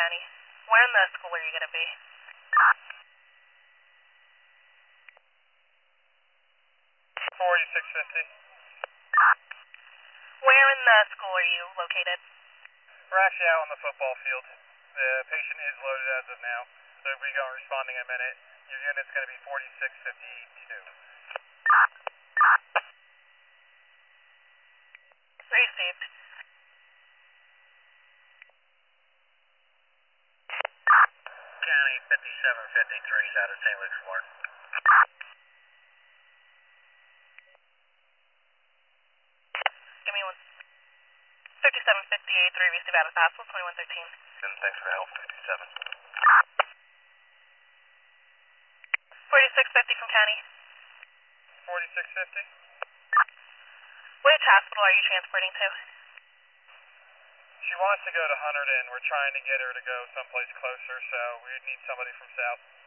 County. Where in the school are you going to be? 4650. Where in the school are you located? We're actually out on the football field. The patient is loaded as of now, so we go responding in a minute. Your unit's going to be 4652. Received. County 5753 is out of St. Luke's Ward. Give me one. 5758-3, receive out of the hospital, 2113. And thanks for the help, 57. 4650 from County. 4650? Which hospital are you transporting to? She wants to go to Hunterdon. We're trying to get her to go someplace closer, so we need somebody from South.